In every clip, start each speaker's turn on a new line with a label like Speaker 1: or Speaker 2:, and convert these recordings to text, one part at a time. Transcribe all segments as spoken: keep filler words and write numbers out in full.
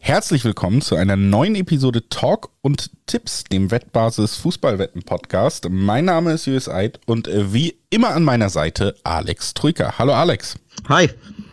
Speaker 1: Herzlich willkommen zu einer neuen Episode Talk und Tipps, dem Wettbasis Fußballwetten-Podcast. Mein Name ist Julius Eid und wie immer an meiner Seite Alex Troika. Hallo Alex.
Speaker 2: Hi.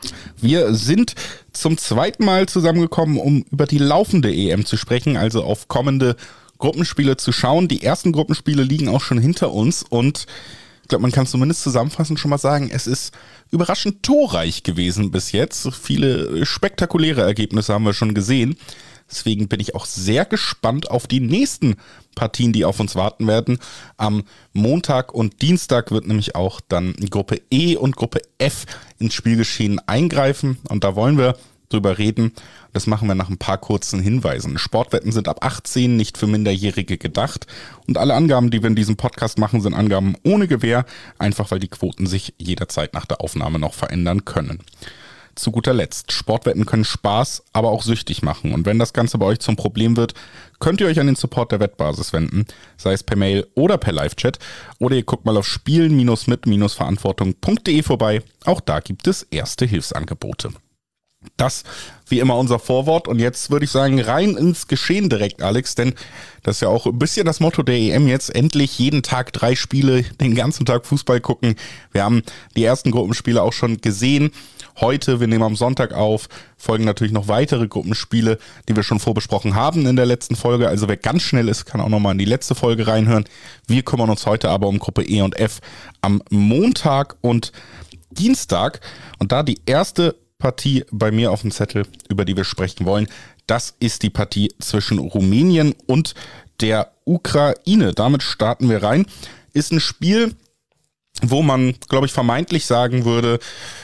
Speaker 1: Wir sind zum zweiten Mal zusammengekommen, um über die laufende E M zu sprechen, also auf kommende Gruppenspiele zu schauen. Die ersten Gruppenspiele liegen auch schon hinter uns und ich glaube, man kann zumindest zusammenfassend schon mal sagen, es ist überraschend torreich gewesen bis jetzt. Viele spektakuläre Ergebnisse haben wir schon gesehen. Deswegen bin ich auch sehr gespannt auf die nächsten Partien, die auf uns warten werden. Am Montag und Dienstag wird nämlich auch dann Gruppe E und Gruppe F ins Spielgeschehen eingreifen. Und da wollen wir drüber reden. Das machen wir nach ein paar kurzen Hinweisen. Sportwetten sind ab achtzehn, nicht für Minderjährige gedacht. Und alle Angaben, die wir in diesem Podcast machen, sind Angaben ohne Gewähr, einfach weil die Quoten sich jederzeit nach der Aufnahme noch verändern können. Zu guter Letzt, Sportwetten können Spaß, aber auch süchtig machen. Und wenn das Ganze bei euch zum Problem wird, könnt ihr euch an den Support der Wettbasis wenden, sei es per Mail oder per Live-Chat. Oder ihr guckt mal auf spielen-mit-verantwortung punkt de vorbei. Auch da gibt es erste Hilfsangebote. Das wie immer unser Vorwort und jetzt würde ich sagen, rein ins Geschehen direkt, Alex, denn das ist ja auch ein bisschen das Motto der E M jetzt, endlich jeden Tag drei Spiele, den ganzen Tag Fußball gucken. Wir haben die ersten Gruppenspiele auch schon gesehen. Heute, wir nehmen am Sonntag auf, folgen natürlich noch weitere Gruppenspiele, die wir schon vorbesprochen haben in der letzten Folge. Also wer ganz schnell ist, kann auch nochmal in die letzte Folge reinhören. Wir kümmern uns heute aber um Gruppe E und F am Montag und Dienstag und da die erste Partie bei mir auf dem Zettel, über die wir sprechen wollen. Das ist die Partie zwischen Rumänien und der Ukraine. Damit starten wir rein. Ist ein Spiel, wo man, glaube ich, vermeintlich sagen würde,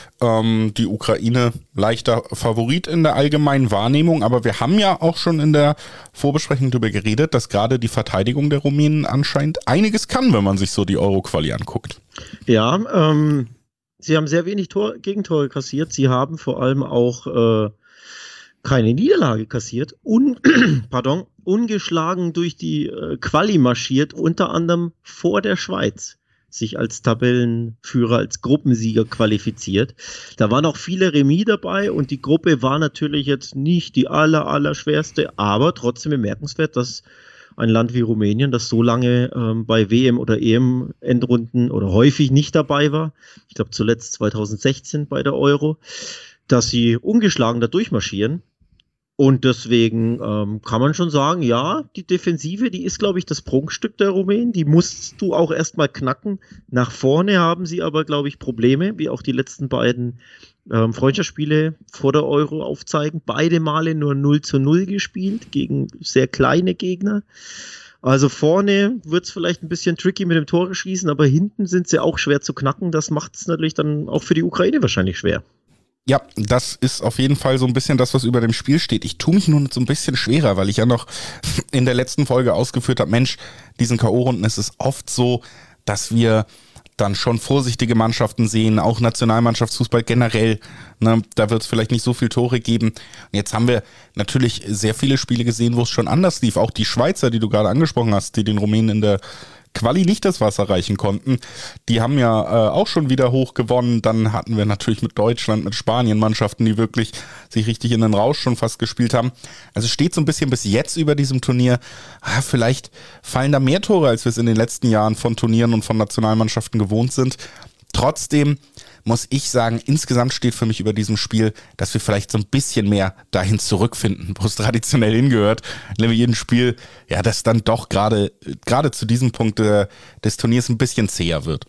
Speaker 1: ähm, die Ukraine leichter Favorit in der allgemeinen Wahrnehmung. Aber wir haben ja auch schon in der Vorbesprechung darüber geredet, dass gerade die Verteidigung der Rumänen anscheinend einiges kann, wenn man sich so die Euro-Quali anguckt.
Speaker 2: Ja, ähm... Sie haben sehr wenig Tor, Gegentore kassiert. Sie haben vor allem auch äh, keine Niederlage kassiert. Un, pardon, ungeschlagen durch die äh, Quali marschiert, unter anderem vor der Schweiz. Sich als Tabellenführer, als Gruppensieger qualifiziert. Da waren auch viele Remis dabei und die Gruppe war natürlich jetzt nicht die aller, aller schwerste, aber trotzdem bemerkenswert, dass ein Land wie Rumänien, das so lange ähm, bei W M- oder E M-Endrunden oder häufig nicht dabei war, ich glaube zuletzt zwanzig sechzehn bei der Euro, dass sie ungeschlagen da durchmarschieren. Und deswegen ähm, kann man schon sagen, ja, die Defensive, die ist, glaube ich, das Prunkstück der Rumänen. Die musst du auch erstmal knacken. Nach vorne haben sie aber, glaube ich, Probleme, wie auch die letzten beiden ähm, Freundschaftsspiele vor der Euro aufzeigen. Beide Male nur null zu null gespielt gegen sehr kleine Gegner. Also vorne wird es vielleicht ein bisschen tricky mit dem Tore schießen, aber hinten sind sie auch schwer zu knacken. Das macht es natürlich dann auch für die Ukraine wahrscheinlich schwer.
Speaker 1: Ja, das ist auf jeden Fall so ein bisschen das, was über dem Spiel steht. Ich tue mich nur so ein bisschen schwerer, weil ich ja noch in der letzten Folge ausgeführt habe, Mensch, diesen K O-Runden ist es oft so, dass wir dann schon vorsichtige Mannschaften sehen, auch Nationalmannschaftsfußball generell, ne, da wird es vielleicht nicht so viel Tore geben. Und jetzt haben wir natürlich sehr viele Spiele gesehen, wo es schon anders lief. Auch die Schweizer, die du gerade angesprochen hast, die den Rumänen in der Quali nicht das Wasser reichen konnten, die haben ja äh, auch schon wieder hoch gewonnen. Dann hatten wir natürlich mit Deutschland, mit Spanien Mannschaften, die wirklich sich richtig in den Rausch schon fast gespielt haben. Also steht so ein bisschen bis jetzt über diesem Turnier, ah, vielleicht fallen da mehr Tore, als wir es in den letzten Jahren von Turnieren und von Nationalmannschaften gewohnt sind. Trotzdem muss ich sagen, insgesamt steht für mich über diesem Spiel, dass wir vielleicht so ein bisschen mehr dahin zurückfinden, wo es traditionell hingehört, nämlich jedem Spiel, ja, das dann doch gerade gerade zu diesem Punkt äh, des Turniers ein bisschen zäher wird.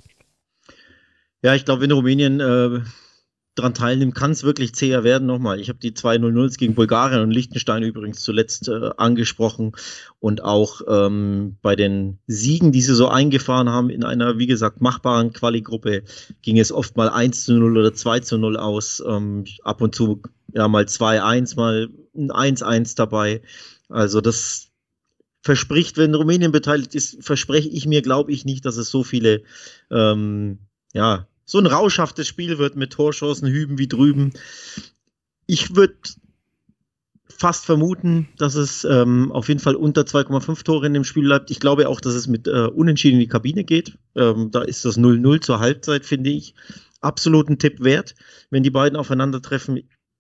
Speaker 2: Ja, ich glaube, wenn Rumänien äh, daran teilnimmt, kann es wirklich zäher werden. Nochmal, ich habe die zwei null null gegen Bulgarien und Liechtenstein übrigens zuletzt äh, angesprochen und auch ähm, bei den Siegen, die sie so eingefahren haben in einer, wie gesagt, machbaren Quali-Gruppe, ging es oft mal eins zu null oder zwei zu null aus, ähm, ab und zu ja mal zwei eins, mal ein eins eins dabei. Also das verspricht, wenn Rumänien beteiligt ist, verspreche ich mir, glaube ich nicht, dass es so viele ähm, ja, so ein rauschhaftes Spiel wird mit Torchancen hüben wie drüben. Ich würde fast vermuten, dass es ähm, auf jeden Fall unter zwei Komma fünf Tore in dem Spiel bleibt. Ich glaube auch, dass es mit äh, Unentschieden in die Kabine geht. Ähm, da ist das null null zur Halbzeit, finde ich, absolut ein Tipp wert, wenn die beiden aufeinandertreffen.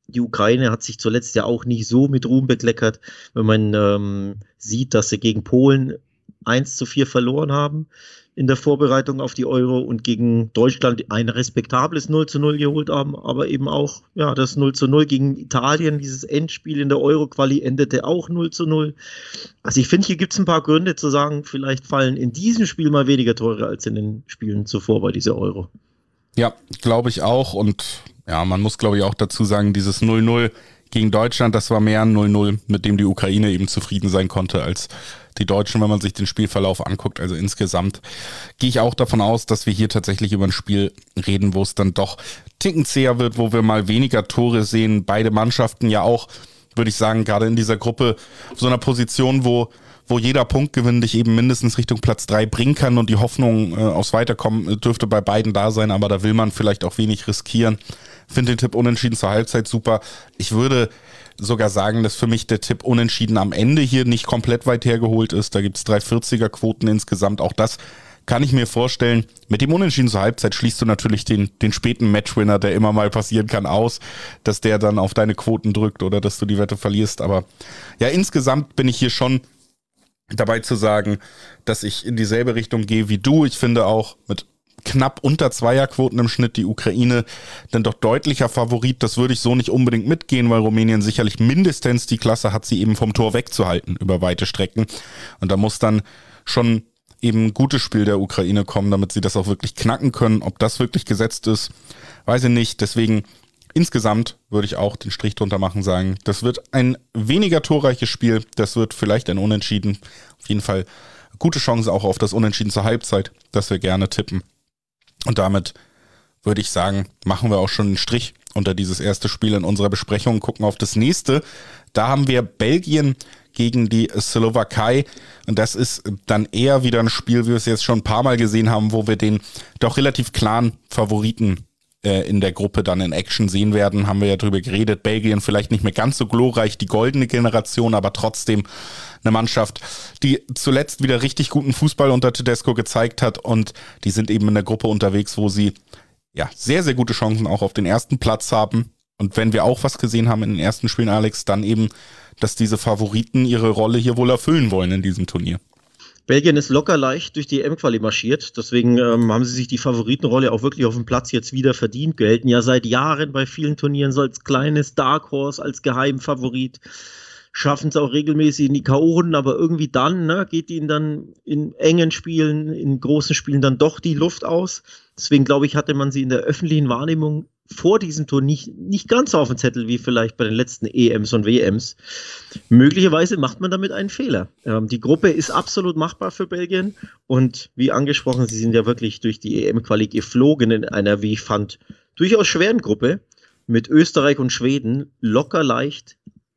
Speaker 2: die Ukraine hat sich zuletzt ja auch nicht so mit Ruhm bekleckert, wenn man ähm, sieht, dass sie gegen Polen eins zu vier verloren haben in der Vorbereitung auf die Euro und gegen Deutschland ein respektables null zu null geholt haben, aber eben auch ja das null zu null gegen Italien, dieses Endspiel in der Euro-Quali endete auch null zu null. Also ich finde, hier gibt es ein paar Gründe zu sagen, vielleicht fallen in diesem Spiel mal weniger Tore als in den Spielen zuvor bei dieser Euro.
Speaker 1: Ja, glaube ich auch, und ja, man muss glaube ich auch dazu sagen, dieses null null gegen Deutschland, das war mehr ein null null, mit dem die Ukraine eben zufrieden sein konnte als die Deutschen, wenn man sich den Spielverlauf anguckt. Also insgesamt gehe ich auch davon aus, dass wir hier tatsächlich über ein Spiel reden, wo es dann doch ticken zäher wird, wo wir mal weniger Tore sehen. Beide Mannschaften ja auch, würde ich sagen, gerade in dieser Gruppe, so einer Position, wo wo jeder Punktgewinn dich eben mindestens Richtung Platz drei bringen kann, und die Hoffnung äh, aufs Weiterkommen dürfte bei beiden da sein, aber da will man vielleicht auch wenig riskieren. Finde den Tipp Unentschieden zur Halbzeit super. Ich würde sogar sagen, dass für mich der Tipp Unentschieden am Ende hier nicht komplett weit hergeholt ist. Da gibt es drei vierziger Quoten insgesamt. Auch das kann ich mir vorstellen. Mit dem Unentschieden zur Halbzeit schließt du natürlich den, den späten Matchwinner, der immer mal passieren kann, aus, dass der dann auf deine Quoten drückt oder dass du die Wette verlierst. Aber ja, insgesamt bin ich hier schon dabei zu sagen, dass ich in dieselbe Richtung gehe wie du. Ich finde auch mit knapp unter Zweierquoten im Schnitt die Ukraine dann doch deutlicher Favorit. Das würde ich so nicht unbedingt mitgehen, weil Rumänien sicherlich mindestens die Klasse hat, sie eben vom Tor wegzuhalten über weite Strecken. Und da muss dann schon eben ein gutes Spiel der Ukraine kommen, damit sie das auch wirklich knacken können. Ob das wirklich gesetzt ist, weiß ich nicht. Deswegen insgesamt würde ich auch den Strich drunter machen, sagen, das wird ein weniger torreiches Spiel, das wird vielleicht ein Unentschieden, auf jeden Fall gute Chance auch auf das Unentschieden zur Halbzeit, das wir gerne tippen. Und damit würde ich sagen, machen wir auch schon einen Strich unter dieses erste Spiel in unserer Besprechung und gucken auf das nächste. Da haben wir Belgien gegen die Slowakei, und das ist dann eher wieder ein Spiel, wie wir es jetzt schon ein paar Mal gesehen haben, wo wir den doch relativ klaren Favoriten in der Gruppe dann in Action sehen werden, haben wir ja drüber geredet. Belgien vielleicht nicht mehr ganz so glorreich, die goldene Generation, aber trotzdem eine Mannschaft, die zuletzt wieder richtig guten Fußball unter Tedesco gezeigt hat, und die sind eben in der Gruppe unterwegs, wo sie ja sehr, sehr gute Chancen auch auf den ersten Platz haben. Und wenn wir auch was gesehen haben in den ersten Spielen, Alex, dann eben, dass diese Favoriten ihre Rolle hier wohl erfüllen wollen in diesem Turnier.
Speaker 2: Belgien ist locker leicht durch die E M-Quali marschiert, deswegen ähm, haben sie sich die Favoritenrolle auch wirklich auf dem Platz jetzt wieder verdient, gelten ja seit Jahren bei vielen Turnieren so als kleines Dark Horse, als Geheimfavorit, schaffen es auch regelmäßig in die K O-Runden, aber irgendwie dann ne, geht ihnen dann in engen Spielen, in großen Spielen dann doch die Luft aus. Deswegen glaube ich, hatte man sie in der öffentlichen Wahrnehmung vor diesem Turnier nicht, nicht ganz so auf dem Zettel wie vielleicht bei den letzten E Ms und W Ms. Möglicherweise macht man damit einen Fehler. Ähm, die Gruppe ist absolut machbar für Belgien, und wie angesprochen, sie sind ja wirklich durch die E M-Quali geflogen in einer, wie ich fand, durchaus schweren Gruppe mit Österreich und Schweden, locker leicht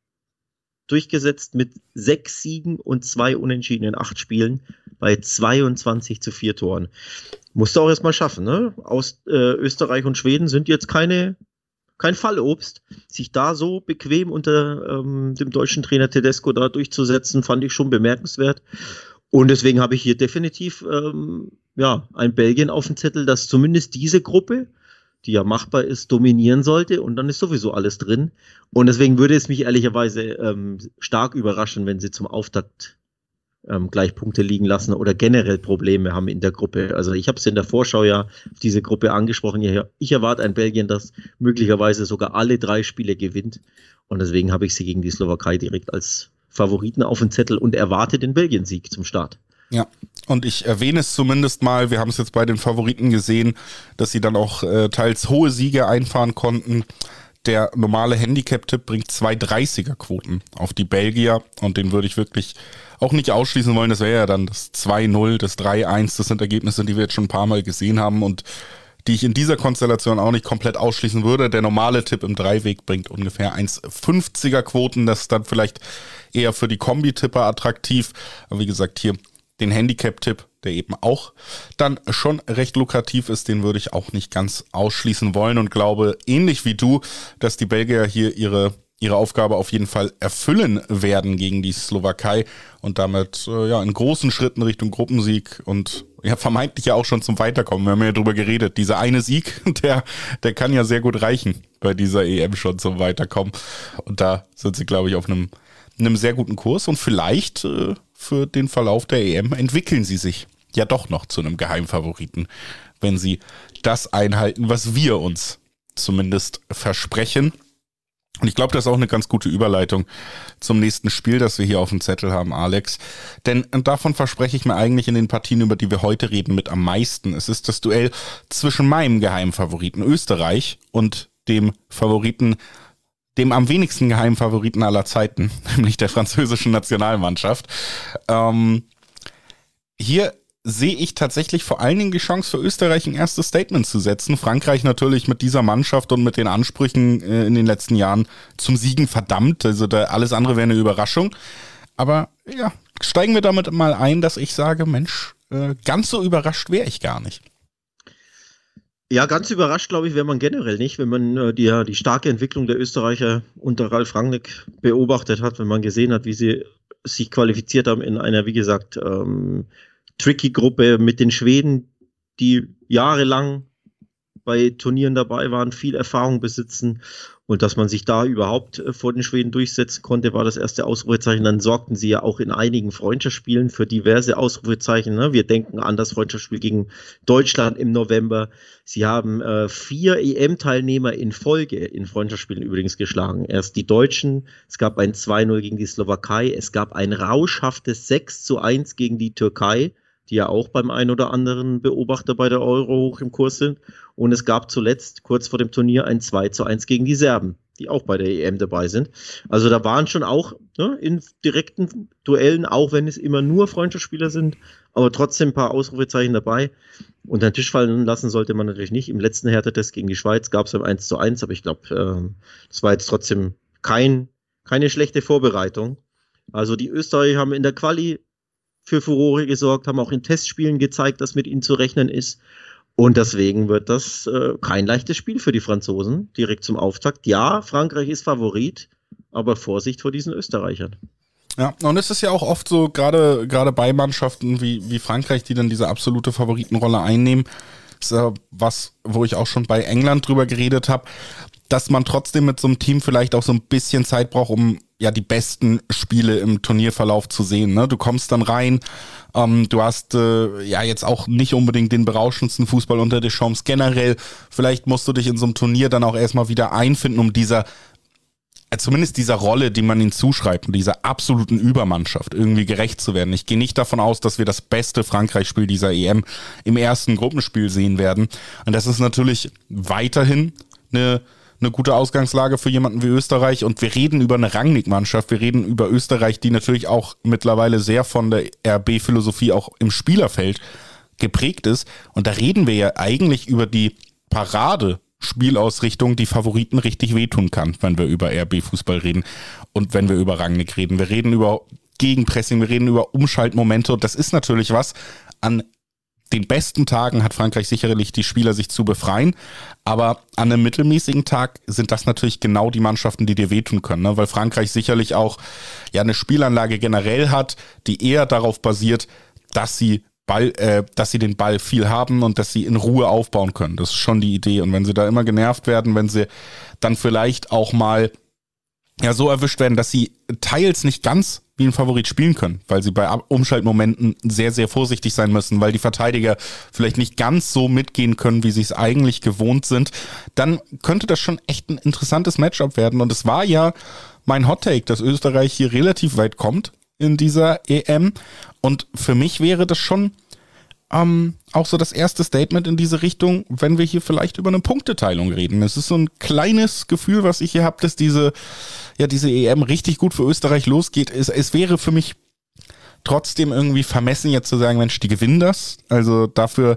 Speaker 2: durchgesetzt mit sechs Siegen und zwei Unentschieden in acht Spielen bei zweiundzwanzig zu vier Toren. Musst du auch erstmal schaffen, ne? Aus äh, Österreich und Schweden sind jetzt keine, kein Fallobst. Sich da so bequem unter ähm, dem deutschen Trainer Tedesco da durchzusetzen, fand ich schon bemerkenswert. Und deswegen habe ich hier definitiv ähm, ja, ein Belgien auf dem Zettel, das zumindest diese Gruppe, die ja machbar ist, dominieren sollte, und dann ist sowieso alles drin. Und deswegen würde es mich ehrlicherweise ähm, stark überraschen, wenn sie zum Auftakt ähm, gleich Punkte liegen lassen oder generell Probleme haben in der Gruppe. Also ich habe es in der Vorschau ja auf diese Gruppe angesprochen. Ich erwarte ein Belgien, das möglicherweise sogar alle drei Spiele gewinnt. Und deswegen habe ich sie gegen die Slowakei direkt als Favoriten auf dem Zettel und erwarte den Belgien-Sieg zum Start.
Speaker 1: Ja, und ich erwähne es zumindest mal, wir haben es jetzt bei den Favoriten gesehen, dass sie dann auch äh, teils hohe Siege einfahren konnten. Der normale Handicap-Tipp bringt zwei dreißiger Quoten auf die Belgier, und den würde ich wirklich auch nicht ausschließen wollen. Das wäre ja dann das zwei null, das drei eins, das sind Ergebnisse, die wir jetzt schon ein paar Mal gesehen haben und die ich in dieser Konstellation auch nicht komplett ausschließen würde. Der normale Tipp im Dreiweg bringt ungefähr eins fünfziger Quoten, das ist dann vielleicht eher für die Kombi-Tipper attraktiv. Aber wie gesagt, hier den Handicap-Tipp, der eben auch dann schon recht lukrativ ist, den würde ich auch nicht ganz ausschließen wollen und glaube, ähnlich wie du, dass die Belgier hier ihre ihre Aufgabe auf jeden Fall erfüllen werden gegen die Slowakei und damit äh, ja in großen Schritten Richtung Gruppensieg und ja vermeintlich ja auch schon zum Weiterkommen. Wir haben ja drüber geredet. Dieser eine Sieg, der der kann ja sehr gut reichen bei dieser E M schon zum Weiterkommen. Und da sind sie, glaube ich, auf einem einem sehr guten Kurs und vielleicht äh, für den Verlauf der E M entwickeln sie sich ja doch noch zu einem Geheimfavoriten, wenn sie das einhalten, was wir uns zumindest versprechen. Und ich glaube, das ist auch eine ganz gute Überleitung zum nächsten Spiel, das wir hier auf dem Zettel haben, Alex. Denn davon verspreche ich mir eigentlich in den Partien, über die wir heute reden, mit am meisten. Es ist das Duell zwischen meinem Geheimfavoriten Österreich und dem Favoriten, dem am wenigsten Geheimfavoriten aller Zeiten, nämlich der französischen Nationalmannschaft. Ähm, hier sehe ich tatsächlich vor allen Dingen die Chance für Österreich, ein erstes Statement zu setzen. Frankreich natürlich mit dieser Mannschaft und mit den Ansprüchen äh, in den letzten Jahren zum Siegen verdammt. Also da alles andere wäre eine Überraschung. Aber ja, steigen wir damit mal ein, dass ich sage, Mensch, äh, ganz so überrascht wäre ich gar nicht.
Speaker 2: Ja, ganz überrascht, glaube ich, wäre man generell nicht, wenn man äh, die, ja, die starke Entwicklung der Österreicher unter Ralf Rangnick beobachtet hat, wenn man gesehen hat, wie sie sich qualifiziert haben in einer, wie gesagt, ähm, tricky Gruppe mit den Schweden, die jahrelang bei Turnieren dabei waren, viel Erfahrung besitzen und dass man sich da überhaupt vor den Schweden durchsetzen konnte, war das erste Ausrufezeichen. Dann sorgten sie ja auch in einigen Freundschaftsspielen für diverse Ausrufezeichen. Ne? Wir denken an das Freundschaftsspiel gegen Deutschland im November. Sie haben äh, vier E M-Teilnehmer in Folge in Freundschaftsspielen übrigens geschlagen. Erst die Deutschen, es gab ein zwei null gegen die Slowakei, es gab ein rauschhaftes sechs zu eins gegen die Türkei, die ja auch beim ein oder anderen Beobachter bei der Euro hoch im Kurs sind. Und es gab zuletzt, kurz vor dem Turnier, ein zwei zu eins gegen die Serben, die auch bei der E M dabei sind. Also da waren schon auch ne, in direkten Duellen, auch wenn es immer nur Freundschaftsspieler sind, aber trotzdem ein paar Ausrufezeichen dabei. Und den Tisch fallen lassen sollte man natürlich nicht. Im letzten Härtetest gegen die Schweiz gab es ein eins zu eins, aber ich glaube, äh, das war jetzt trotzdem kein, keine schlechte Vorbereitung. Also die Österreicher haben in der Quali für Furore gesorgt, haben auch in Testspielen gezeigt, dass mit ihnen zu rechnen ist. Und deswegen wird das äh, kein leichtes Spiel für die Franzosen, direkt zum Auftakt. Ja, Frankreich ist Favorit, aber Vorsicht vor diesen Österreichern.
Speaker 1: Ja, und es ist ja auch oft so, gerade gerade bei Mannschaften wie, wie Frankreich, die dann diese absolute Favoritenrolle einnehmen, ist ja was, wo ich auch schon bei England drüber geredet habe, dass man trotzdem mit so einem Team vielleicht auch so ein bisschen Zeit braucht, um ja die besten Spiele im Turnierverlauf zu sehen. Ne? Du kommst dann rein, ähm, du hast äh, ja jetzt auch nicht unbedingt den berauschendsten Fußball unter Deschamps generell. Vielleicht musst du dich in so einem Turnier dann auch erstmal wieder einfinden, um dieser, äh, zumindest dieser Rolle, die man ihnen zuschreibt, dieser absoluten Übermannschaft irgendwie gerecht zu werden. Ich gehe nicht davon aus, dass wir das beste Frankreich-Spiel dieser E M im ersten Gruppenspiel sehen werden. Und das ist natürlich weiterhin eine eine gute Ausgangslage für jemanden wie Österreich und wir reden über eine Rangnick-Mannschaft, wir reden über Österreich, die natürlich auch mittlerweile sehr von der R B-Philosophie auch im Spielerfeld geprägt ist und da reden wir ja eigentlich über die Parade-Spielausrichtung, die Favoriten richtig wehtun kann, wenn wir über R B-Fußball reden und wenn wir über Rangnick reden. Wir reden über Gegenpressing, wir reden über Umschaltmomente und das ist natürlich was, an den besten Tagen hat Frankreich sicherlich die Spieler, sich zu befreien, aber an einem mittelmäßigen Tag sind das natürlich genau die Mannschaften, die dir wehtun können, ne? Weil Frankreich sicherlich auch ja eine Spielanlage generell hat, die eher darauf basiert, dass sie Ball, äh, dass sie den Ball viel haben und dass sie in Ruhe aufbauen können. Das ist schon die Idee. Und wenn sie da immer genervt werden, wenn sie dann vielleicht auch mal ja so erwischt werden, dass sie teils nicht ganz wie ein Favorit spielen können, weil sie bei Umschaltmomenten sehr, sehr vorsichtig sein müssen, weil die Verteidiger vielleicht nicht ganz so mitgehen können, wie sie es eigentlich gewohnt sind, dann könnte das schon echt ein interessantes Matchup werden. Und es war ja mein Hot-Take, dass Österreich hier relativ weit kommt in dieser E M. Und für mich wäre das schon ähm, auch so das erste Statement in diese Richtung, wenn wir hier vielleicht über eine Punkteteilung reden. Es ist so ein kleines Gefühl, was ich hier habe, dass diese, ja, diese E M richtig gut für Österreich losgeht. Es, es wäre für mich trotzdem irgendwie vermessen, jetzt zu sagen, Mensch, die gewinnen das. Also dafür,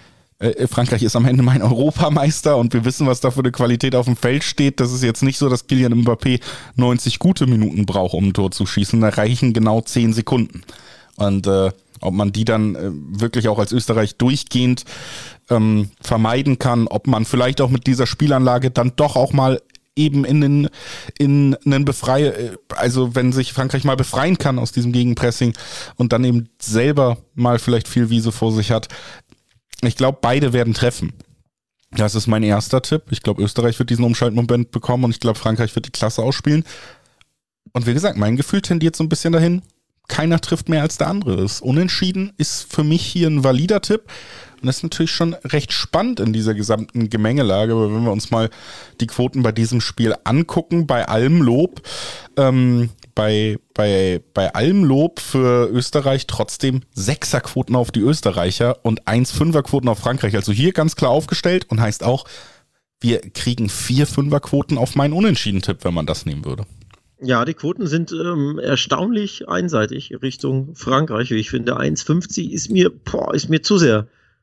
Speaker 1: äh, Frankreich ist am Ende mein Europameister und wir wissen, was da für eine Qualität auf dem Feld steht. Das ist jetzt nicht so, dass Kylian Mbappé neunzig gute Minuten braucht, um ein Tor zu schießen. Da reichen genau zehn Sekunden. Und äh, ob man die dann äh, wirklich auch als Österreich durchgehend ähm, vermeiden kann, ob man vielleicht auch mit dieser Spielanlage dann doch auch mal eben in den, in einen Befrei, also wenn sich Frankreich mal befreien kann aus diesem Gegenpressing und dann eben selber mal vielleicht viel Wiese vor sich hat. Ich glaube, beide werden treffen. Das ist mein erster Tipp. Ich glaube, Österreich wird diesen Umschaltmoment bekommen und ich glaube, Frankreich wird die Klasse ausspielen. Und wie gesagt, mein Gefühl tendiert so ein bisschen dahin, keiner trifft mehr als der andere. Das Unentschieden ist für mich hier ein valider Tipp. Und das ist natürlich schon recht spannend in dieser gesamten Gemengelage. Aber wenn wir uns mal die Quoten bei diesem Spiel angucken, bei allem Lob, ähm, bei, bei, bei allem Lob für Österreich trotzdem Sechserquoten auf die Österreicher und eins Fünferquoten auf Frankreich. Also hier ganz klar aufgestellt und heißt auch, wir kriegen vier Fünferquoten auf meinen Unentschieden-Tipp, wenn man das nehmen würde.
Speaker 2: Ja, die Quoten sind ähm, erstaunlich einseitig Richtung Frankreich. Wie ich finde, eins fünfzig ist mir, boah, ist mir zu sehr.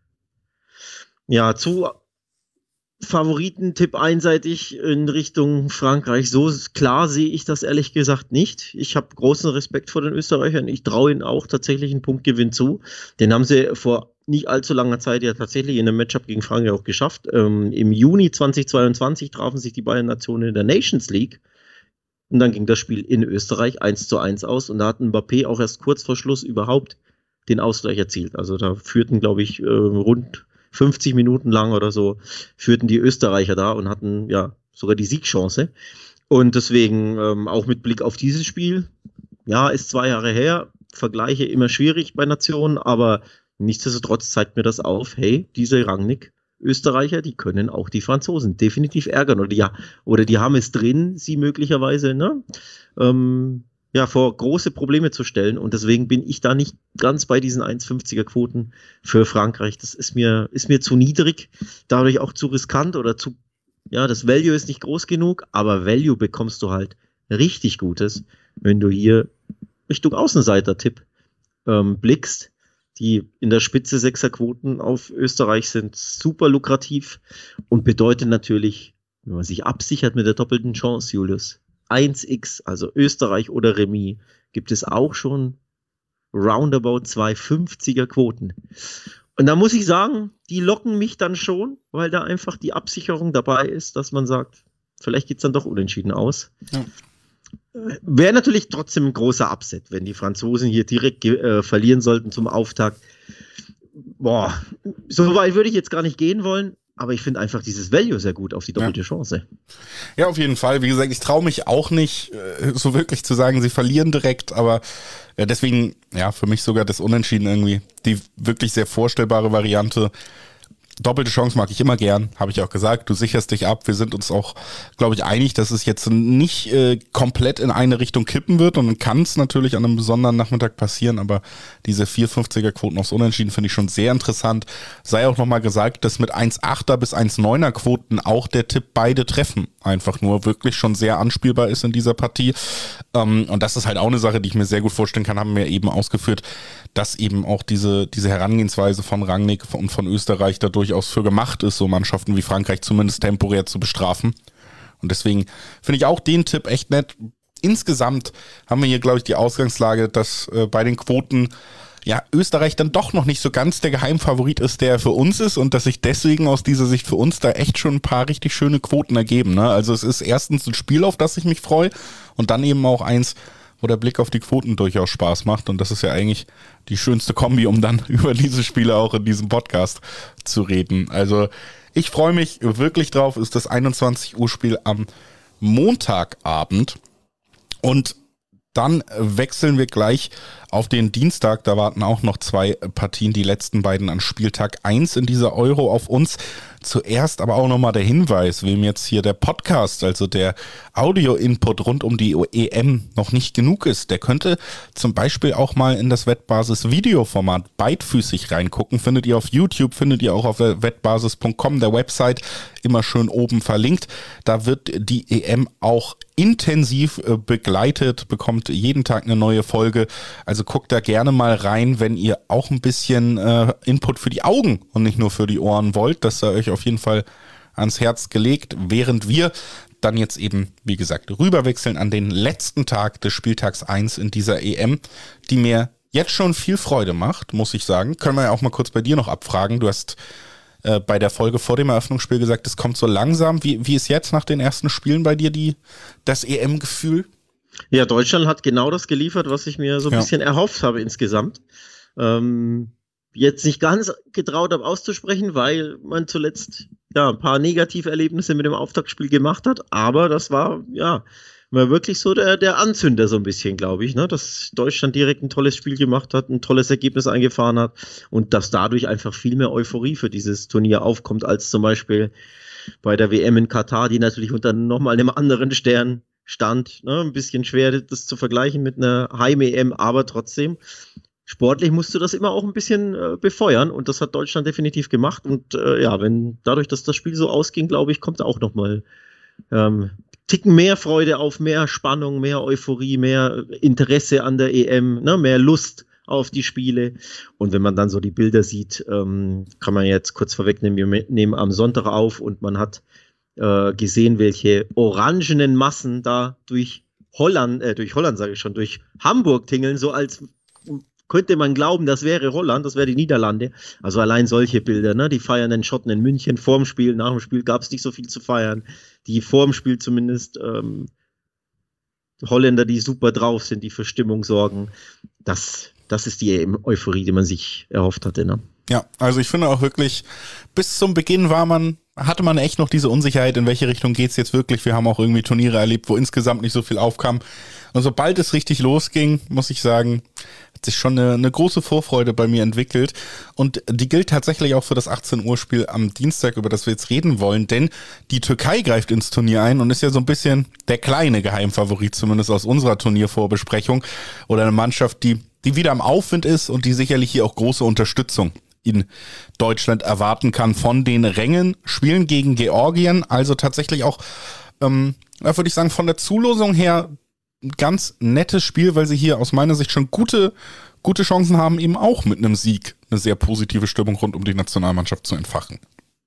Speaker 2: Ja, zu Favoritentipp einseitig in Richtung Frankreich. So klar sehe ich das ehrlich gesagt nicht. Ich habe großen Respekt vor den Österreichern. Ich traue ihnen auch tatsächlich einen Punktgewinn zu. Den haben sie vor nicht allzu langer Zeit ja tatsächlich in einem Matchup gegen Frankreich auch geschafft. Ähm, Im Juni zweitausendzweiundzwanzig trafen sich die beiden Nationen in der Nations League. Und dann ging das Spiel in Österreich eins zu eins aus. Und da hat Mbappé auch erst kurz vor Schluss überhaupt den Ausgleich erzielt. Also da führten, glaube ich, äh, rund fünfzig Minuten lang oder so, führten die Österreicher da und hatten ja sogar die Siegchance. Und deswegen ähm, auch mit Blick auf dieses Spiel, ja, ist zwei Jahre her, Vergleiche immer schwierig bei Nationen, aber nichtsdestotrotz zeigt mir das auf, hey, diese Rangnick Österreicher, die können auch die Franzosen definitiv ärgern oder die, oder die haben es drin, sie möglicherweise ne, ähm, ja, vor große Probleme zu stellen und deswegen bin ich da nicht ganz bei diesen eins fünfziger Quoten für Frankreich. Das ist mir, ist mir zu niedrig, dadurch auch zu riskant oder zu, ja, das Value ist nicht groß genug, aber Value bekommst du halt richtig Gutes, wenn du hier Richtung Außenseiter-Tipp ähm, blickst. Die in der Spitze Sechserquoten auf Österreich sind super lukrativ und bedeutet natürlich, wenn man sich absichert mit der doppelten Chance, Julius, eins x, also Österreich oder Remis, gibt es auch schon roundabout zwei fünfziger Quoten. Und da muss ich sagen, die locken mich dann schon, weil da einfach die Absicherung dabei ist, dass man sagt, vielleicht geht es dann doch unentschieden aus. Ja. Wäre natürlich trotzdem ein großer Upset, wenn die Franzosen hier direkt äh, verlieren sollten zum Auftakt. Boah, so weit würde ich jetzt gar nicht gehen wollen, aber ich finde einfach dieses Value sehr gut auf die doppelte ja. Chance.
Speaker 1: Ja, auf jeden Fall. Wie gesagt, ich traue mich auch nicht, äh, so wirklich zu sagen, sie verlieren direkt, aber äh, deswegen, ja, für mich sogar das Unentschieden irgendwie die wirklich sehr vorstellbare Variante. Doppelte Chance mag ich immer gern, habe ich auch gesagt. Du sicherst dich ab. Wir sind uns auch, glaube ich, einig, dass es jetzt nicht äh, komplett in eine Richtung kippen wird. Und dann kann es natürlich an einem besonderen Nachmittag passieren. Aber diese vier fünfziger Quoten aufs Unentschieden finde ich schon sehr interessant. Sei auch nochmal gesagt, dass mit eins achter bis eins neuner Quoten auch der Tipp beide treffen einfach nur wirklich schon sehr anspielbar ist in dieser Partie. Ähm, und das ist halt auch eine Sache, die ich mir sehr gut vorstellen kann, haben wir eben ausgeführt, dass eben auch diese, diese Herangehensweise von Rangnick und von Österreich da durchaus für gemacht ist, so Mannschaften wie Frankreich zumindest temporär zu bestrafen. Und deswegen finde ich auch den Tipp echt nett. Insgesamt haben wir hier, glaube ich, die Ausgangslage, dass äh, bei den Quoten ja Österreich dann doch noch nicht so ganz der Geheimfavorit ist, der für uns ist und dass sich deswegen aus dieser Sicht für uns da echt schon ein paar richtig schöne Quoten ergeben. Ne? Also es ist erstens ein Spiel, auf das ich mich freue und dann eben auch eins, wo der Blick auf die Quoten durchaus Spaß macht. Und das ist ja eigentlich die schönste Kombi, um dann über diese Spiele auch in diesem Podcast zu reden. Also ich freue mich wirklich drauf. Ist das einundzwanzig Uhr Spiel am Montagabend. Und dann wechseln wir gleich auf den Dienstag. Da warten auch noch zwei Partien, die letzten beiden an Spieltag eins in dieser Euro auf uns. Zuerst aber auch nochmal der Hinweis, wem jetzt hier der Podcast, also der Audio-Input rund um die E M noch nicht genug ist, der könnte zum Beispiel auch mal in das Wettbasis-Videoformat beidfüßig reingucken. Findet ihr auf YouTube, findet ihr auch auf wettbasis punkt com, der Website, immer schön oben verlinkt. Da wird die E M auch intensiv begleitet, bekommt jeden Tag eine neue Folge. Also guckt da gerne mal rein, wenn ihr auch ein bisschen äh, Input für die Augen und nicht nur für die Ohren wollt. Das sei euch auf jeden Fall ans Herz gelegt, während wir dann jetzt eben, wie gesagt, rüberwechseln an den letzten Tag des Spieltags eins in dieser E M, die mir jetzt schon viel Freude macht, muss ich sagen. Können wir ja auch mal kurz bei dir noch abfragen. Du hast äh, bei der Folge vor dem Eröffnungsspiel gesagt, es kommt so langsam. Wie, wie ist jetzt nach den ersten Spielen bei dir die, das E M-Gefühl?
Speaker 2: Ja, Deutschland hat genau das geliefert, was ich mir so ein
Speaker 1: Ja.
Speaker 2: bisschen erhofft habe insgesamt. Ähm, jetzt nicht ganz getraut habe auszusprechen, weil man zuletzt ja ein paar Negativerlebnisse mit dem Auftaktspiel gemacht hat, aber das war ja war wirklich so der, der Anzünder so ein bisschen, glaube ich, ne? Dass Deutschland direkt ein tolles Spiel gemacht hat, ein tolles Ergebnis eingefahren hat und dass dadurch einfach viel mehr Euphorie für dieses Turnier aufkommt, als zum Beispiel bei der W M in Katar, die natürlich unter nochmal einem anderen Stern stand. Ne? Ein bisschen schwer, das zu vergleichen mit einer Heim-E M, aber trotzdem, sportlich musst du das immer auch ein bisschen äh, befeuern und das hat Deutschland definitiv gemacht und äh, ja, wenn dadurch, dass das Spiel so ausging, glaube ich, kommt auch nochmal ähm, Ticken mehr Freude auf, mehr Spannung, mehr Euphorie, mehr Interesse an der E M, ne? Mehr Lust auf die Spiele. Und wenn man dann so die Bilder sieht, ähm, kann man jetzt kurz vorwegnehmen, wir nehmen am Sonntag auf und man hat äh, gesehen, welche orangenen Massen da durch Holland, äh, durch Holland sage ich schon, durch Hamburg tingeln, so als könnte man glauben, das wäre Holland, das wäre die Niederlande. Also allein solche Bilder, ne? Die feiernden Schotten in München vorm Spiel, nach dem Spiel gab es nicht so viel zu feiern. Die vorm Spiel zumindest ähm, Holländer, die super drauf sind, die für Stimmung sorgen. Das, das ist die Euphorie, die man sich erhofft hatte, ne?
Speaker 1: Ja, also ich finde auch wirklich, bis zum Beginn war man, hatte man echt noch diese Unsicherheit, in welche Richtung geht's jetzt wirklich. Wir haben auch irgendwie Turniere erlebt, wo insgesamt nicht so viel aufkam. Und sobald es richtig losging, muss ich sagen, hat sich schon eine, eine große Vorfreude bei mir entwickelt. Und die gilt tatsächlich auch für das achtzehn Uhr Spiel am Dienstag, über das wir jetzt reden wollen. Denn die Türkei greift ins Turnier ein und ist ja so ein bisschen der kleine Geheimfavorit, zumindest aus unserer Turniervorbesprechung. Oder eine Mannschaft, die, die wieder im Aufwind ist und die sicherlich hier auch große Unterstützung in Deutschland erwarten kann von den Rängen. Spielen gegen Georgien, also tatsächlich auch, ähm, da würde ich sagen, von der Zulosung her ein ganz nettes Spiel, weil sie hier aus meiner Sicht schon gute, gute Chancen haben, eben auch mit einem Sieg eine sehr positive Stimmung rund um die Nationalmannschaft zu entfachen.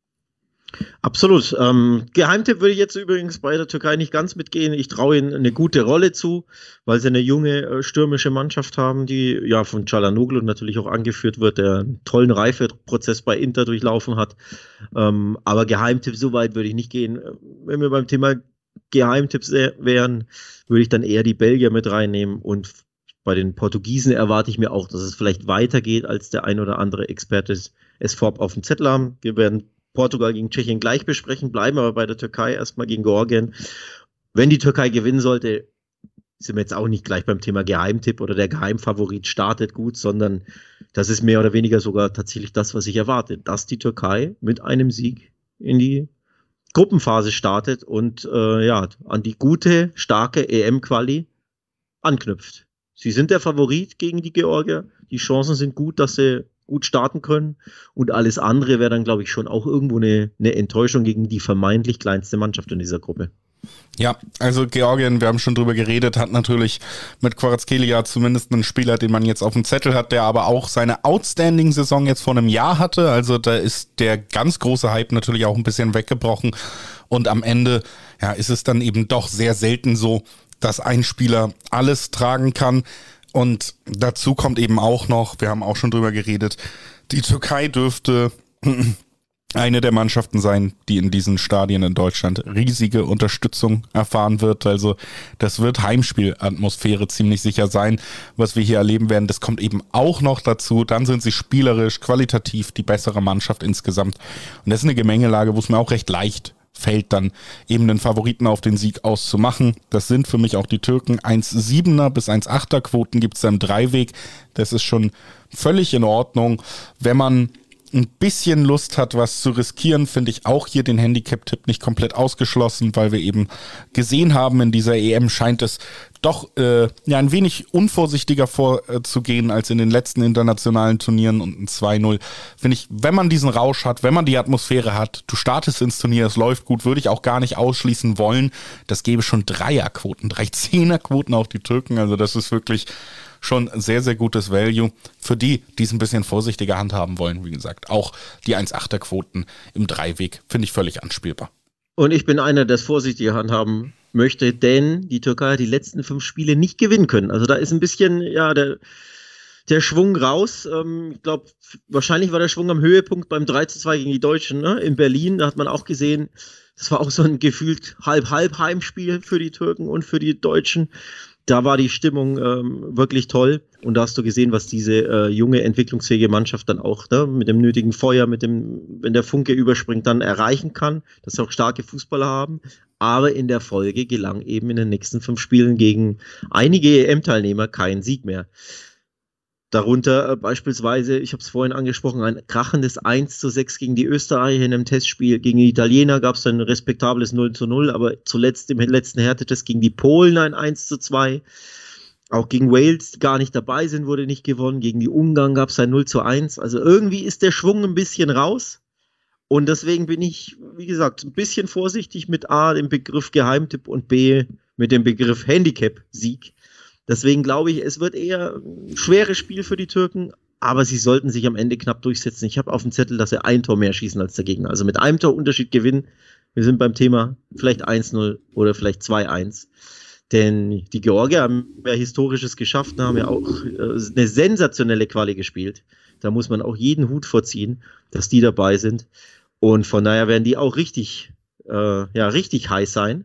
Speaker 2: Absolut. Ähm, Geheimtipp würde ich jetzt übrigens bei der Türkei nicht ganz mitgehen. Ich traue ihnen eine gute Rolle zu, weil sie eine junge, äh, stürmische Mannschaft haben, die ja von Çalhanoğlu natürlich auch angeführt wird, der einen tollen Reifeprozess bei Inter durchlaufen hat. Ähm, aber Geheimtipp, so weit würde ich nicht gehen. Wenn wir beim Thema Geheimtipps wären, würde ich dann eher die Belgier mit reinnehmen und bei den Portugiesen erwarte ich mir auch, dass es vielleicht weitergeht, als der ein oder andere Experte es vorab auf dem Zettel haben. Wir werden Portugal gegen Tschechien gleich besprechen, bleiben aber bei der Türkei erstmal gegen Georgien. Wenn die Türkei gewinnen sollte, sind wir jetzt auch nicht gleich beim Thema Geheimtipp oder der Geheimfavorit startet gut, sondern das ist mehr oder weniger sogar tatsächlich das, was ich erwarte, dass die Türkei mit einem Sieg in die Gruppenphase startet und äh, ja, an die gute, starke E M-Quali anknüpft. Sie sind der Favorit gegen die Georgier. Die Chancen sind gut, dass sie gut starten können. Und alles andere wäre dann, glaube ich, schon auch irgendwo eine, eine Enttäuschung gegen die vermeintlich kleinste Mannschaft in dieser Gruppe.
Speaker 1: Ja, also Georgien, wir haben schon drüber geredet, hat natürlich mit Kvaratskhelia zumindest einen Spieler, den man jetzt auf dem Zettel hat, der aber auch seine Outstanding-Saison jetzt vor einem Jahr hatte. Also da ist der ganz große Hype natürlich auch ein bisschen weggebrochen. Und am Ende, ja, ist es dann eben doch sehr selten so, dass ein Spieler alles tragen kann. Und dazu kommt eben auch noch, wir haben auch schon drüber geredet, die Türkei dürfte eine der Mannschaften sein, die in diesen Stadien in Deutschland riesige Unterstützung erfahren wird. Also das wird Heimspielatmosphäre ziemlich sicher sein, was wir hier erleben werden. Das kommt eben auch noch dazu. Dann sind sie spielerisch, qualitativ die bessere Mannschaft insgesamt. Und das ist eine Gemengelage, wo es mir auch recht leicht fällt, dann eben den Favoriten auf den Sieg auszumachen. Das sind für mich auch die Türken. eins Komma siebener bis eins Komma achter Quoten gibt es da im Dreiweg. Das ist schon völlig in Ordnung. Wenn man ein bisschen Lust hat, was zu riskieren, finde ich auch hier den Handicap-Tipp nicht komplett ausgeschlossen, weil wir eben gesehen haben, in dieser E M scheint es doch äh, ja ein wenig unvorsichtiger vorzugehen als in den letzten internationalen Turnieren, und ein zwei null finde ich, wenn man diesen Rausch hat, wenn man die Atmosphäre hat, du startest ins Turnier, es läuft gut, würde ich auch gar nicht ausschließen wollen. Das gäbe schon Dreierquoten, drei Zehnerquoten auf die Türken, also das ist wirklich schon sehr, sehr gutes Value für die, die es ein bisschen vorsichtiger handhaben wollen. Wie gesagt, auch die eins Komma achter Quoten im Dreiweg finde ich völlig anspielbar.
Speaker 2: Und ich bin einer, der es vorsichtiger handhaben möchte, denn die Türkei hat die letzten fünf Spiele nicht gewinnen können. Also da ist ein bisschen, ja, der, der Schwung raus. Ähm, ich glaube, wahrscheinlich war der Schwung am Höhepunkt beim drei zu zwei gegen die Deutschen, ne? In Berlin. Da hat man auch gesehen, das war auch so ein gefühlt halb-halb-Heimspiel für die Türken und für die Deutschen. Da war die Stimmung ähm, wirklich toll. Und da hast du gesehen, was diese äh, junge, entwicklungsfähige Mannschaft dann auch, ne, mit dem nötigen Feuer, mit dem, wenn der Funke überspringt, dann erreichen kann, dass sie auch starke Fußballer haben. Aber in der Folge gelang eben in den nächsten fünf Spielen gegen einige E M-Teilnehmer kein Sieg mehr. Darunter äh, beispielsweise, ich habe es vorhin angesprochen, ein krachendes eins zu sechs gegen die Österreicher in einem Testspiel. Gegen die Italiener gab es ein respektables null zu null, aber zuletzt im letzten Härtetest gegen die Polen ein eins zu zwei. Auch gegen Wales, die gar nicht dabei sind, wurde nicht gewonnen. Gegen die Ungarn gab es ein null zu eins. Also irgendwie ist der Schwung ein bisschen raus. Und deswegen bin ich, wie gesagt, ein bisschen vorsichtig mit A, dem Begriff Geheimtipp, und B, mit dem Begriff Handicap-Sieg. Deswegen glaube ich, es wird eher ein schweres Spiel für die Türken, aber sie sollten sich am Ende knapp durchsetzen. Ich habe auf dem Zettel, dass sie ein Tor mehr schießen als der Gegner. Also mit einem Torunterschied gewinnen. Wir sind beim Thema vielleicht eins null oder vielleicht zwei eins. Denn die Georgier haben ja Historisches geschafft, haben ja auch eine sensationelle Quali gespielt. Da muss man auch jeden Hut vorziehen, dass die dabei sind. Und von daher werden die auch richtig, äh, ja, richtig heiß sein.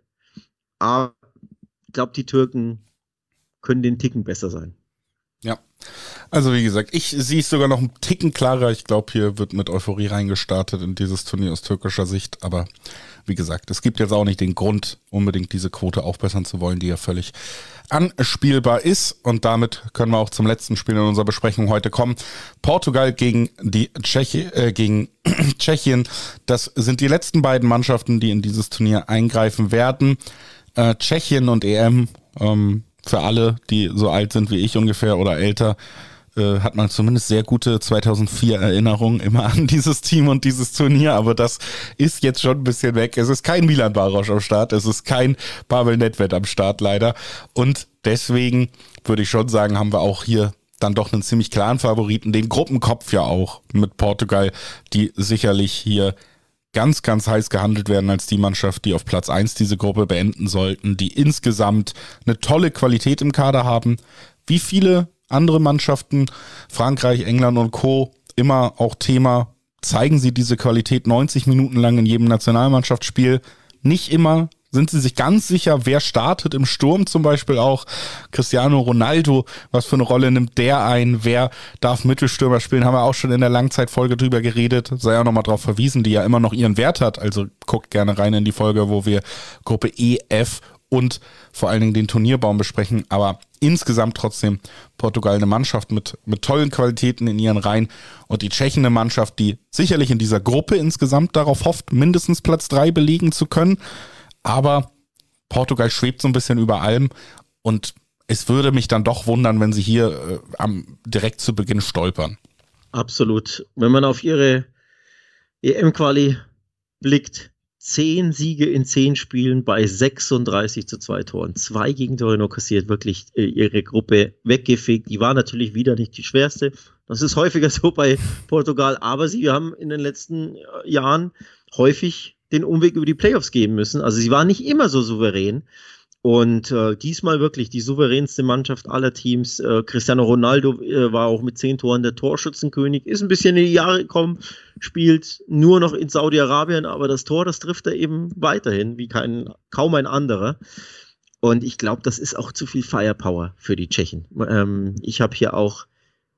Speaker 2: Aber ich glaube, die Türken können den Ticken besser sein.
Speaker 1: Ja, also wie gesagt, ich sehe es sogar noch einen Ticken klarer. Ich glaube, hier wird mit Euphorie reingestartet in dieses Turnier aus türkischer Sicht. Aber wie gesagt, es gibt jetzt auch nicht den Grund, unbedingt diese Quote aufbessern zu wollen, die ja völlig anspielbar ist. Und damit können wir auch zum letzten Spiel in unserer Besprechung heute kommen. Portugal gegen die Tschechi- äh, gegen Tschechien. Das sind die letzten beiden Mannschaften, die in dieses Turnier eingreifen werden. Äh, Tschechien und E M, ähm, für alle, die so alt sind wie ich ungefähr oder älter, äh, hat man zumindest sehr gute zweitausendvier Erinnerungen immer an dieses Team und dieses Turnier, aber das ist jetzt schon ein bisschen weg. Es ist kein Milan Baroš am Start, es ist kein Pavel Nedved am Start leider, und deswegen würde ich schon sagen, haben wir auch hier dann doch einen ziemlich klaren Favoriten, den Gruppenkopf ja auch mit Portugal, die sicherlich hier ganz, ganz heiß gehandelt werden als die Mannschaft, die auf Platz eins diese Gruppe beenden sollten, die insgesamt eine tolle Qualität im Kader haben. Wie viele andere Mannschaften, Frankreich, England und Co., immer auch Thema, zeigen sie diese Qualität neunzig Minuten lang in jedem Nationalmannschaftsspiel? Nicht immer. Sind sie sich ganz sicher, wer startet im Sturm zum Beispiel auch? Cristiano Ronaldo, was für eine Rolle nimmt der ein? Wer darf Mittelstürmer spielen? Haben wir auch schon in der Langzeitfolge drüber geredet. Sei auch nochmal darauf verwiesen, die ja immer noch ihren Wert hat. Also guckt gerne rein in die Folge, wo wir Gruppe E, F und vor allen Dingen den Turnierbaum besprechen. Aber insgesamt trotzdem Portugal eine Mannschaft mit, mit tollen Qualitäten in ihren Reihen. Und die Tschechen eine Mannschaft, die sicherlich in dieser Gruppe insgesamt darauf hofft, mindestens Platz drei belegen zu können. Aber Portugal schwebt so ein bisschen über allem, und es würde mich dann doch wundern, wenn sie hier äh, am, direkt zu Beginn stolpern.
Speaker 2: Absolut. Wenn man auf ihre E M-Quali blickt, zehn Siege in zehn Spielen bei sechsunddreißig zu zwei Toren. Zwei Gegentore nur kassiert, wirklich äh, ihre Gruppe weggefegt. Die war natürlich wieder nicht die schwerste. Das ist häufiger so bei Portugal, aber sie haben in den letzten Jahren häufig den Umweg über die Playoffs gehen müssen. Also sie war nicht immer so souverän. Und äh, diesmal wirklich die souveränste Mannschaft aller Teams. Äh, Cristiano Ronaldo äh, war auch mit zehn Toren der Torschützenkönig. Ist ein bisschen in die Jahre gekommen, spielt nur noch in Saudi-Arabien, aber das Tor, das trifft er eben weiterhin, wie kein, kaum ein anderer. Und ich glaube, das ist auch zu viel Firepower für die Tschechen. Ähm, ich habe hier auch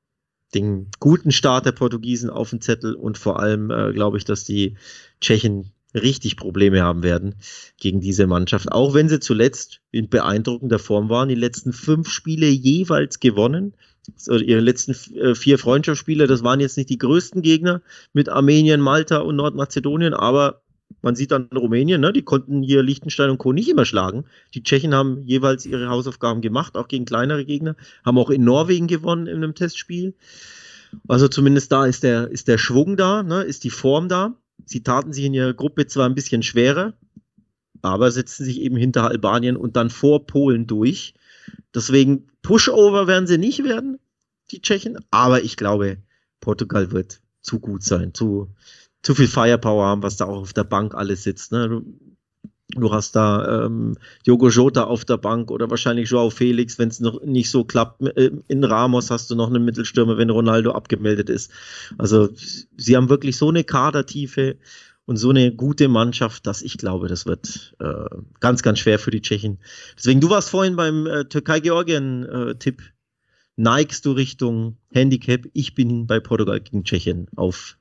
Speaker 2: den guten Start der Portugiesen auf dem Zettel, und vor allem äh, glaube ich, dass die Tschechen richtig Probleme haben werden gegen diese Mannschaft, auch wenn sie zuletzt in beeindruckender Form waren, die letzten fünf Spiele jeweils gewonnen, also ihre letzten äh, vier Freundschaftsspiele, das waren jetzt nicht die größten Gegner mit Armenien, Malta und Nordmazedonien, aber man sieht dann Rumänien, ne, die konnten hier Liechtenstein und Co. nicht immer schlagen. Die Tschechen haben jeweils ihre Hausaufgaben gemacht, auch gegen kleinere Gegner, haben auch in Norwegen gewonnen in einem Testspiel. Also zumindest da ist der, ist der Schwung da, ne, ist die Form da. Sie taten sich in ihrer Gruppe zwar ein bisschen schwerer, aber setzten sich eben hinter Albanien und dann vor Polen durch. Deswegen Pushover werden sie nicht werden, die Tschechen, aber ich glaube, Portugal wird zu gut sein, zu, zu viel Firepower haben, was da auch auf der Bank alles sitzt. Ne? Du hast da ähm, Diogo Jota auf der Bank oder wahrscheinlich Joao Felix, wenn es noch nicht so klappt. In Ramos hast du noch einen Mittelstürmer, wenn Ronaldo abgemeldet ist. Also sie haben wirklich so eine Kadertiefe und so eine gute Mannschaft, dass ich glaube, das wird äh, ganz, ganz schwer für die Tschechen. Deswegen, du warst vorhin beim äh, Türkei-Georgien-Tipp. Neigst du Richtung Handicap? Ich bin bei Portugal gegen Tschechien auf,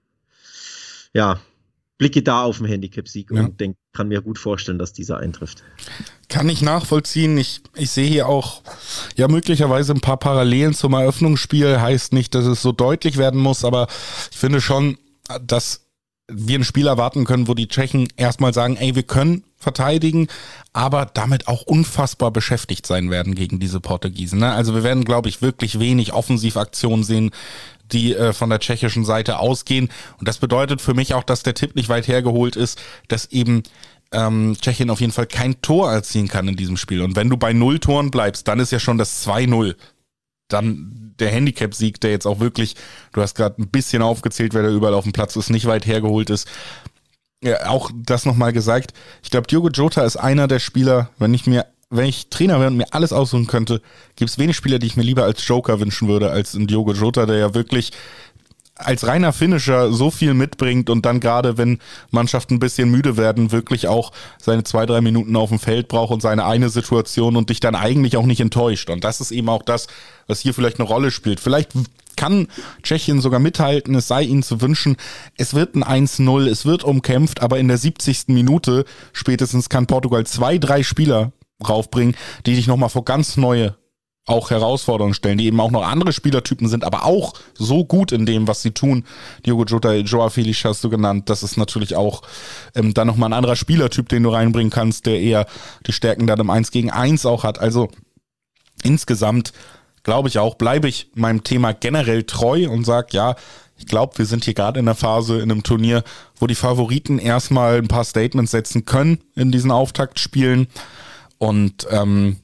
Speaker 2: ja, blicke da auf den Handicap-Sieg ja. und denk, kann mir gut vorstellen, dass dieser eintrifft.
Speaker 1: Kann ich nachvollziehen. Ich, ich sehe hier auch ja möglicherweise ein paar Parallelen zum Eröffnungsspiel. Heißt nicht, dass es so deutlich werden muss, aber ich finde schon, dass wir ein Spiel erwarten können, wo die Tschechen erstmal sagen, ey, wir können verteidigen, aber damit auch unfassbar beschäftigt sein werden gegen diese Portugiesen. Ne? Also wir werden, glaube ich, wirklich wenig Offensivaktionen sehen, die äh, von der tschechischen Seite ausgehen. Und das bedeutet für mich auch, dass der Tipp nicht weit hergeholt ist, dass eben ähm, Tschechien auf jeden Fall kein Tor erzielen kann in diesem Spiel. Und wenn du bei null Toren bleibst, dann ist ja schon das zwei null. Dann der Handicap-Sieg, der jetzt auch wirklich, du hast gerade ein bisschen aufgezählt, wer da überall auf dem Platz ist, nicht weit hergeholt ist. Ja, auch das nochmal gesagt, ich glaube, Diogo Jota ist einer der Spieler, wenn ich mir wenn ich Trainer wäre und mir alles aussuchen könnte, gibt es wenig Spieler, die ich mir lieber als Joker wünschen würde, als ein Diogo Jota, der ja wirklich als reiner Finisher so viel mitbringt und dann gerade, wenn Mannschaften ein bisschen müde werden, wirklich auch seine zwei, drei Minuten auf dem Feld braucht und seine eine Situation und dich dann eigentlich auch nicht enttäuscht. Und das ist eben auch das, was hier vielleicht eine Rolle spielt. Vielleicht kann Tschechien sogar mithalten, es sei ihnen zu wünschen. Es wird ein eins null, es wird umkämpft, aber in der siebzigsten Minute spätestens kann Portugal zwei, drei Spieler raufbringen, die dich nochmal vor ganz neue auch Herausforderungen stellen, die eben auch noch andere Spielertypen sind, aber auch so gut in dem, was sie tun. Diogo Jota, Joao Felix hast du genannt, das ist natürlich auch ähm, dann nochmal ein anderer Spielertyp, den du reinbringen kannst, der eher die Stärken dann im eins gegen eins auch hat. Also insgesamt glaube ich auch, bleibe ich meinem Thema generell treu und sage, ja, ich glaube, wir sind hier gerade in der Phase in einem Turnier, wo die Favoriten erstmal ein paar Statements setzen können in diesen Auftaktspielen. Und ähm,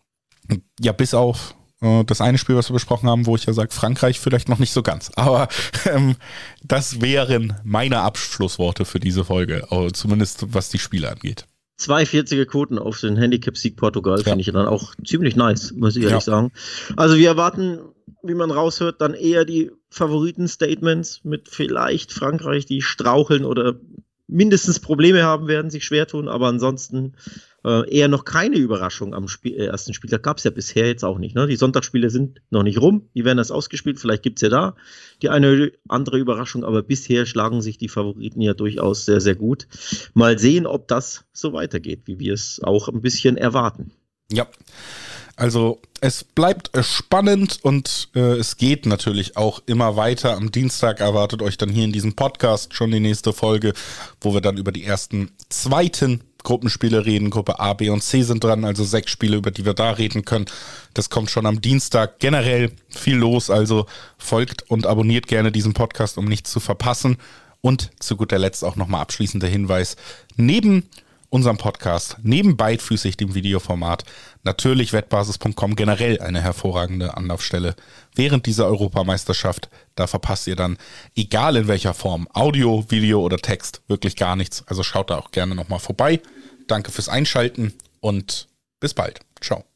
Speaker 1: ja, bis auf äh, das eine Spiel, was wir besprochen haben, wo ich ja sage, Frankreich vielleicht noch nicht so ganz. Aber ähm, das wären meine Abschlussworte für diese Folge, äh, zumindest was die Spiele angeht.
Speaker 2: zwei vierziger Quoten auf den Handicap-Sieg Portugal, ja. Finde ich dann auch ziemlich nice, muss ich ehrlich ja. sagen. Also wir erwarten, wie man raushört, dann eher die Favoriten-Statements mit vielleicht Frankreich, die straucheln oder mindestens Probleme haben werden, sich schwer tun, aber ansonsten äh, eher noch keine Überraschung am Spiel, äh, ersten Spieltag. Gab es ja bisher jetzt auch nicht. Ne? Die Sonntagsspiele sind noch nicht rum, die werden erst ausgespielt, vielleicht gibt es ja da die eine andere Überraschung, aber bisher schlagen sich die Favoriten ja durchaus sehr, sehr gut. Mal sehen, ob das so weitergeht, wie wir es auch ein bisschen erwarten.
Speaker 1: Ja, also es bleibt spannend und äh, es geht natürlich auch immer weiter. Am Dienstag erwartet euch dann hier in diesem Podcast schon die nächste Folge, wo wir dann über die ersten zweiten Gruppenspiele reden. Gruppe A, B und C sind dran, also sechs Spiele, über die wir da reden können. Das kommt schon am Dienstag. Generell viel los, also folgt und abonniert gerne diesen Podcast, um nichts zu verpassen. Und zu guter Letzt auch nochmal abschließender Hinweis. Neben unserem Podcast, neben beidfüßig dem Videoformat, natürlich wettbasis punkt com generell eine hervorragende Anlaufstelle während dieser Europameisterschaft. Da verpasst ihr dann, egal in welcher Form, Audio, Video oder Text, wirklich gar nichts. Also schaut da auch gerne nochmal vorbei. Danke fürs Einschalten und bis bald. Ciao.